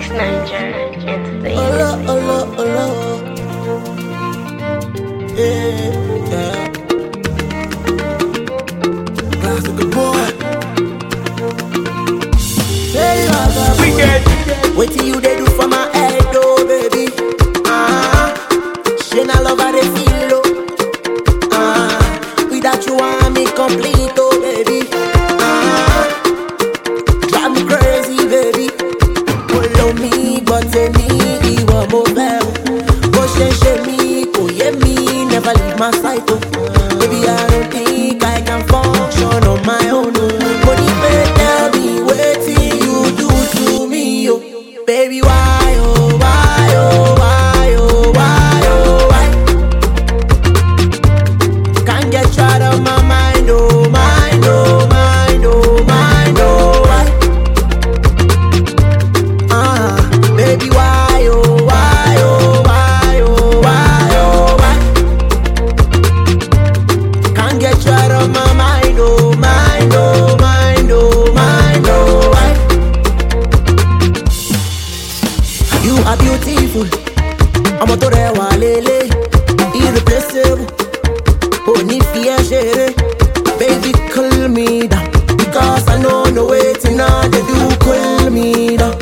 Mix Niger Entertainment. Yeah. Classic boy. Hey, Wicked. Wait till you they do for my head, oh baby. She not love how they feel, oh. Without you I'm incomplete, oh baby. Drive me crazy, baby. Follow me, but tell me you want more well. Go share me, go yeah me, never leave my side, oh. Baby, I don't think I can function on my own, oh. Money, baby, tell me what you do to me, oh. Baby, why, oh, why, oh, why, oh, why, oh, why? Can't get you out of my mind, oh, mind, oh, mind, oh, mind, oh, why? Baby, why, oh, why, oh, why, oh, why, oh, why? Can't get you out of my mind, oh, mind, oh, mind, oh, mind, oh, why? You are beautiful, I'm a torewa lele, irreplaceable. Oh, ni fear share, baby, cool me down, because I know no waiting on they do cool me down.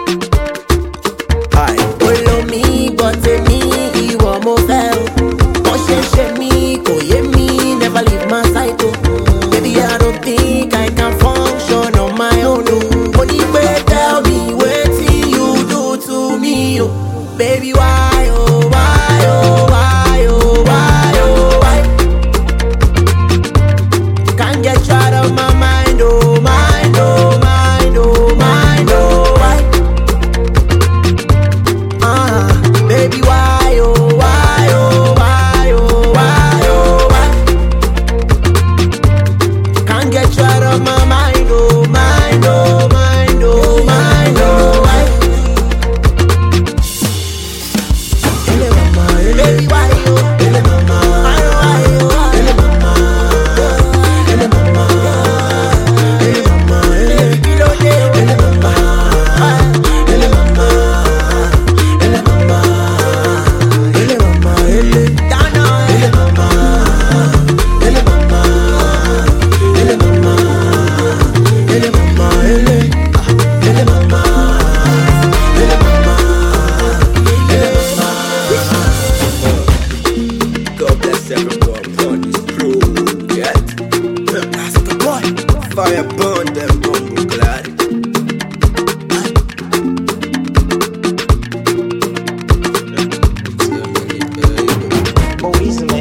Hi, follow me, but tell me you want more fell. Oh, share me, go yeah me, never leave my side, oh. Baby, I don't think I can function on my own, oh. Money, baby, tell me what you do to me, oh. Baby, why, oh, why, oh, why, oh, why, oh, why? Can't get you out of my mind, oh, mind, oh, mind, oh, mind, oh, why? Baby, why, oh, why, oh, why, oh, why, oh, why? Can't get you out of my mind, oh, mind, oh, mind, oh, mind, oh, why? Baby, why, oh, God bless everyone on this project. That's the boy. Fire burn them, bumble glad. Moise